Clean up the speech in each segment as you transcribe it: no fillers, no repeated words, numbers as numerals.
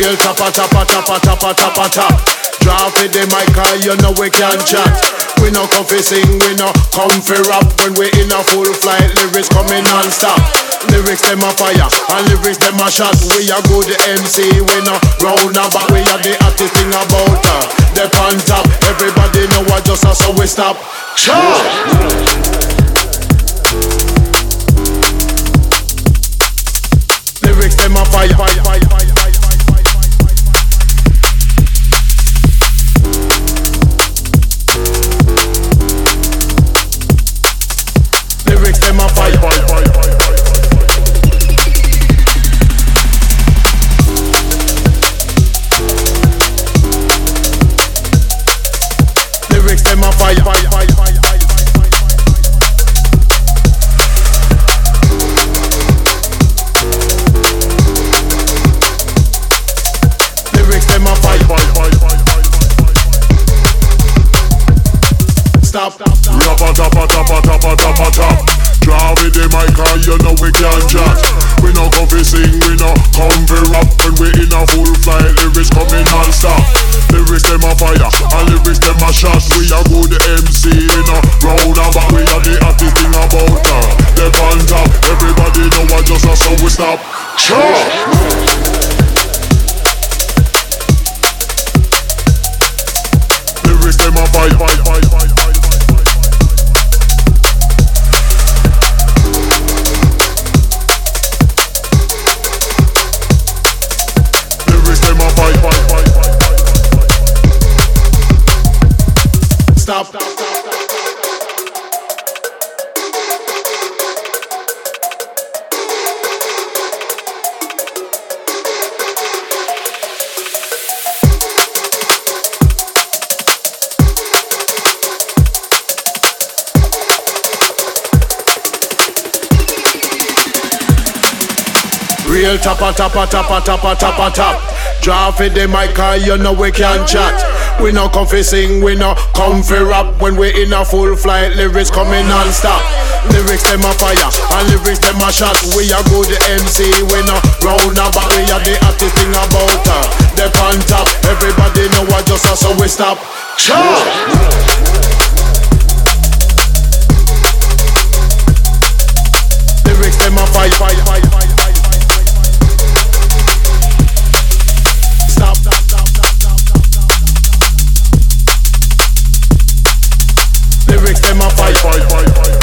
Real chopper, chopper, chopper, chopper, chopper, chop. Draw for the mic, you know we can chat. We no come fi sing, we no come fi rap. When we in a full flight, lyrics coming non-stop. Lyrics them a fire, and lyrics them a shot. We a good MC, we no round and back. We are the hottest thing about her. They on top, everybody know what just so we stop. Chop! Lyrics them a fire, fire, fire, fire. Lyrics them a fire, fire, fire, fire. Lyrics them a fire, fire, fire, fire. Stop, stop, stop. Rapper, tapper, tapper, tapper, tapper, tap. Draw with the mic, you know we can chat. We no come fi sing, we no come fi rap. When we in a full flight, lyrics coming non-stop. Lyrics them a fire, and lyrics them a shot. We a good MC, we no round and back. We are the hottest thing about her. They on top, everybody know what just so we stop. Chop! Lyrics them a fire, fire, fire, fire. Stop, stop, stop, stop, stop, stop. Real tapper, tapper, tapper, tapper, tapper, tap. Draw for the mic, you know we can chat. We no come fi sing, we no come fi rap. When we in a full flight, lyrics coming non-stop. Lyrics them a fire, and lyrics them a shot. We a good MC, we no round and back. We are the hottest thing about her. They on top, everybody know what just so we stop. Chop! Lyrics them a fire, fire, fire, fire. Stop, stop, stop, stop, stop, stop, stop. Lyrics them a fire, fire, fire, fire, fire.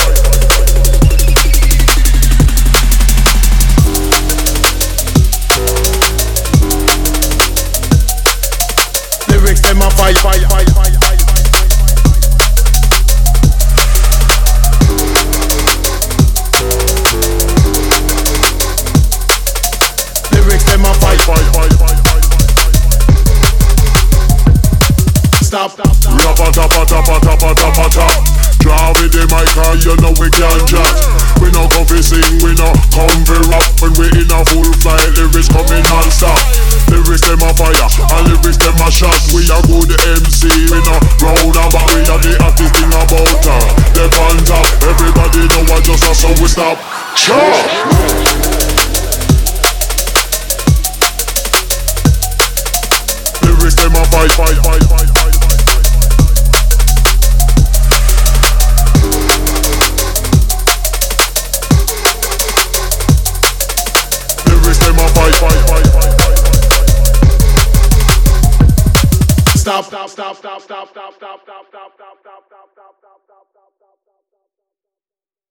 Lyrics them a fire, fire, fire, fire, fire. Lyrics them a fire, fire, fire, fire. Stop, stop, stop. Rapper, tapper, tapper, tapper, tapper, tap. Draw with the mic, you know we can chat. We no come fi sing, we no come fi rap. When we in a full flight, lyrics coming non-stop. Lyrics them a fire, and lyrics them a shot. We a good MC, we no round and back. We are the hottest thing about her. They on top, everybody know what just so we stop. Chop! Lyrics them a fire, fire, fire, fire, fire. Lyrics them a fire, fire, fire, fire. Stop, stop, stop, stop, stop, stop, stop, stop, stop.